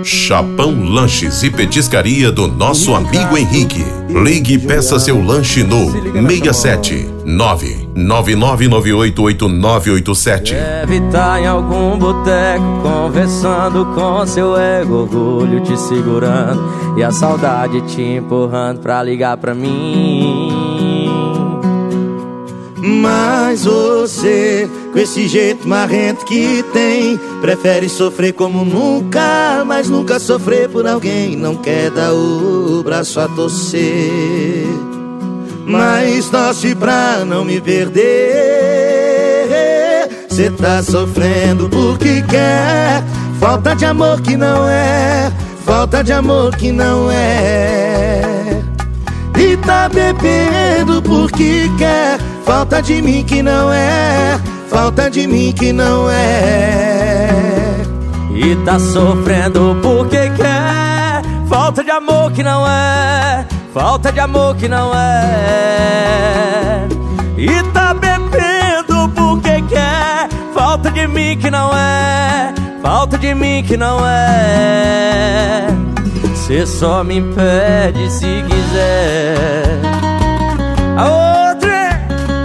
Chapão Lanches e Petiscaria do nosso amigo Henrique. Ligue e peça seu lanche no 67 999988987. Deve estar em algum boteco conversando com seu ego, orgulho te segurando e a saudade te empurrando pra ligar pra mim. Mas você, com esse jeito marrento que tem, prefere sofrer como nunca, mas nunca sofrer por alguém. Não quer dar o braço a torcer, mas torce pra não me perder. Cê tá sofrendo porque quer, falta de amor que não é, falta de amor que não é. E tá bebendo porque quer, falta de mim que não é, falta de mim que não é. E tá sofrendo porque quer, falta de amor que não é, falta de amor que não é. E tá bebendo porque quer, falta de mim que não é, falta de mim que não é. Cê só me impede se quiser. A outra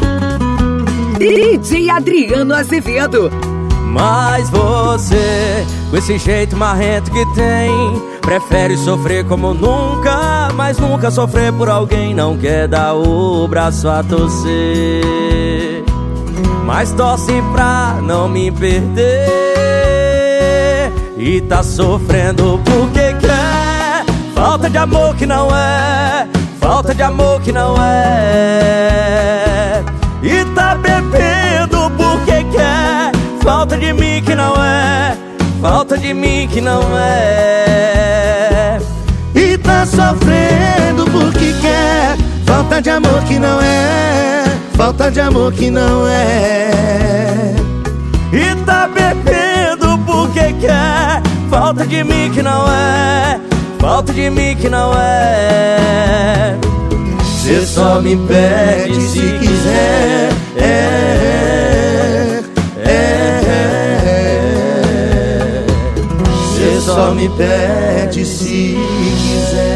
DJ Adriano Azevedo. Mas você, com esse jeito marrento que tem, prefere sofrer como nunca, mas nunca sofrer por alguém. Não quer dar o braço a torcer, mas torce pra não me perder. E tá sofrendo porque quer, falta de amor que não é, falta de amor que não é. E tá bebendo porque quer, falta de mim que não é, falta de mim que não é. E tá sofrendo porque quer, falta de amor que não é, falta de amor que não é. E tá bebendo porque quer, falta de mim que não é, falta de mim que não é. Cê só me pede se quiser. Cê só me pede se quiser.